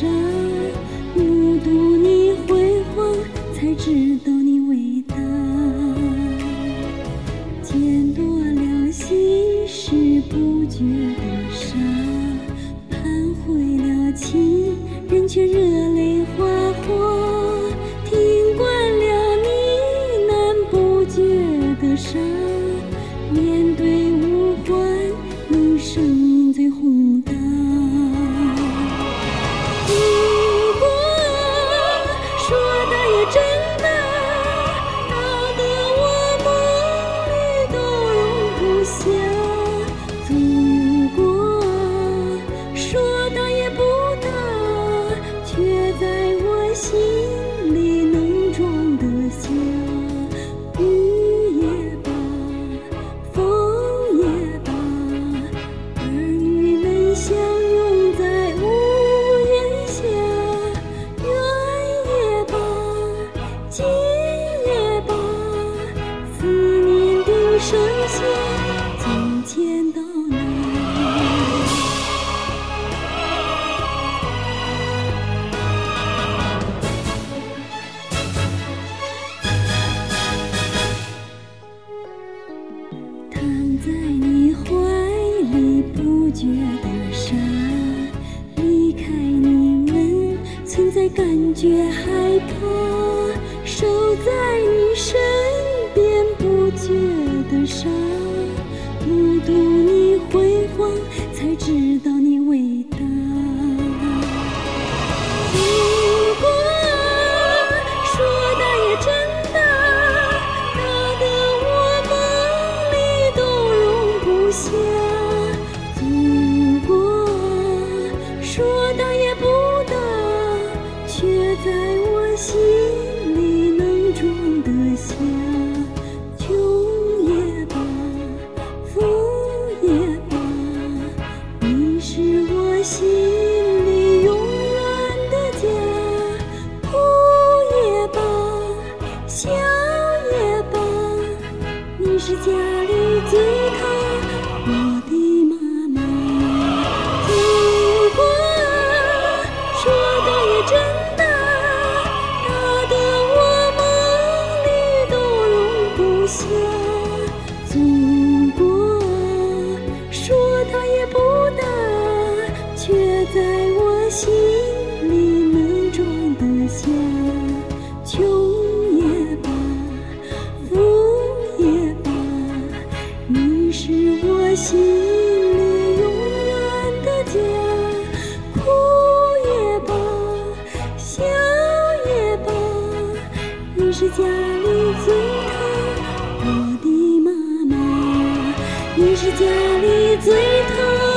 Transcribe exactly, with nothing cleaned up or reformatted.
沙，目睹你辉煌，才知道你伟大。见多了稀世不觉的沙，盼回了情，人却热泪花花。听惯了呢喃不绝的沙，面对无欢，你声音最宏大。如果说的也真的，闹得我梦里都容不下。如果说大也不大，却在我心里能装得下。雨也罢，风也罢，儿女们相拥在屋檐下。远也罢，近也罢，思念的声线从前到来。躺在你怀里不觉的沙，离开你们存在感觉害怕，守在你身边不觉的沙，目睹你辉煌，才知道你伟大。如果说的也真的，大得我梦里都容不下。如果说大也不大，却在我心里能装得下。穷也罢，富也罢，你是我心里永远的家。哭也罢，笑也罢，你是家里最疼我的妈妈。如果说的也真的，大得我梦里都容不下。如果说它也不大，却在我心里能装得下。穷也罢，富也罢，你是我心里永远的家。哭也罢，笑也罢，你是家里最疼我的妈妈。你是家里最疼